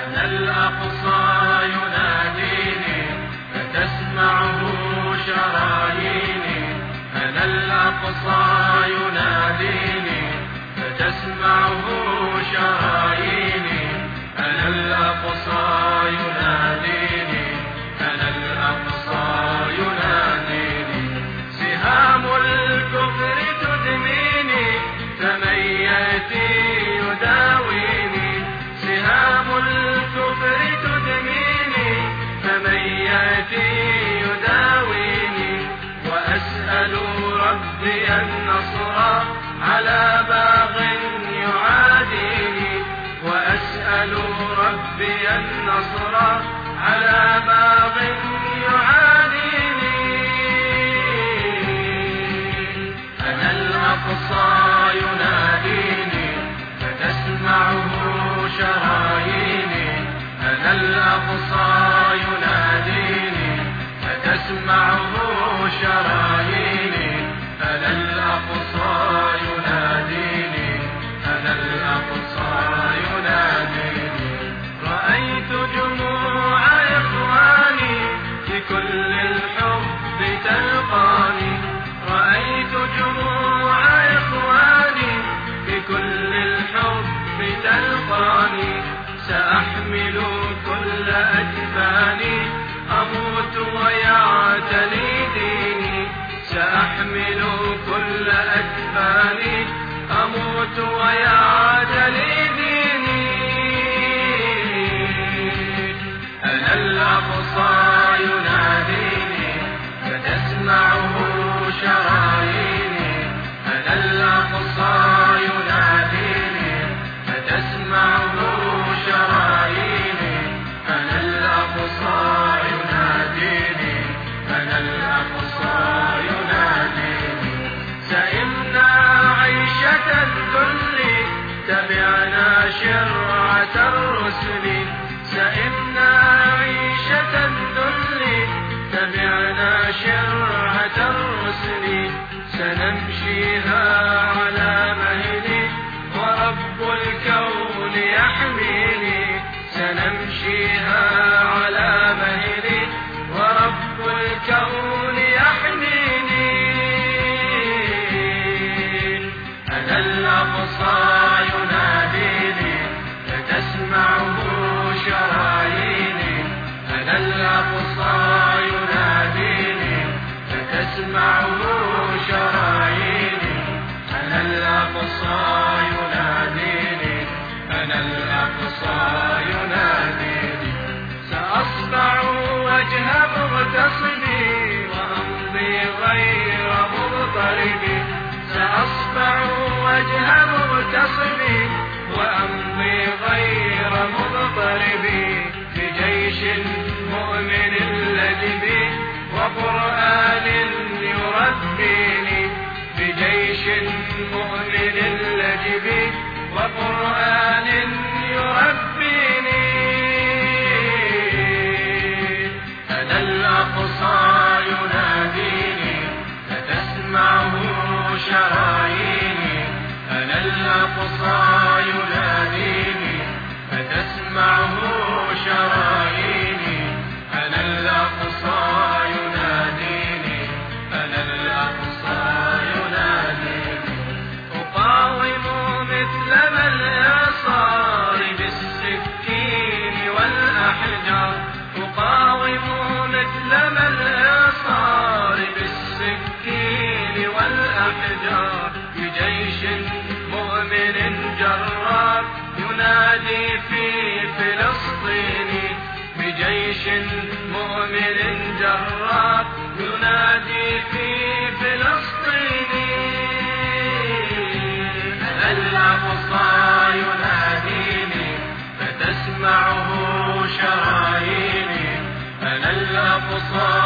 أنا الأقصى يناديني فتسمعه شراييني. أنا الأقصى يناديني فتسمعه شراييني. أنا الأقصى يناديني. أنا الأقصى يناديني. سهام الكفر تدميني فمن يأتي يداويني. سهام الكفر تدميني فمن يأتي يداويني. وأسأل ربي النصر على باغ يعاديني. وأسأل ربي النصر على باغ يعاديني. أنا الأقصى يناديني فتسمعه شراييني. أنا الأقصى يناديني فتسمعه شراييني. أنا الأقصى يناديني. أنا الأقصى يناديني. رأيت جموع إخواني في كل الحب تلقاني. رأيت جموع إخواني في كل الحب تلقاني. سأحمل كل أجفاني أموت ويعتلي ديني. سأحمل كل أجفاني أموت ويعتلي ديني. أنا الأقصى يناديني فتسمعه شراييني. أنا الأقصى يناديني فتسمعه شراييني. أنا الأقصى يناديني. أنا الأقصى يناديني. سئمنا عيشة الذل تبعنا شرعة الرسل. سئمنا عيشة الذل تبعنا شرعة الرسل. سنمشيها على مهلي ورب الكون يحميني. سنمشيها على مهلي ورب الكون يحميني. أنا الأقصى يناديني فتسمعه شراييني. أنا الأقصى يناديني فتسمعه شراييني. أنا الأقصى يناديني. أنا الأقصى يناديني. سأصنع وجه مغتصبي وأمضي غير مضطربي. سأصنع وجه مغتصبي وأمضي غير مضطربي. بجيش مؤمن لجبي وقرآن يربيني. بجيش مؤمن لجبي وقرآن يربيني. أنا الأقصى يناديني فتسمعه شراييني. أنا الأقصى يناديني فتسمعه شراييني. أنا الأقصى يناديني. أنا الأقصى يناديني. أقاوم مثل ما الإعصار بالسكين والأحجار. أقاوم مثل ما الإعصار بالسكين والأحجار. بجيش مؤمن جرار ينادي في فلسطين. بجيش مؤمن جرار ينادي في فلسطين. أنا الأقصى يناديني فتسمعه شراييني. أنا الأقصى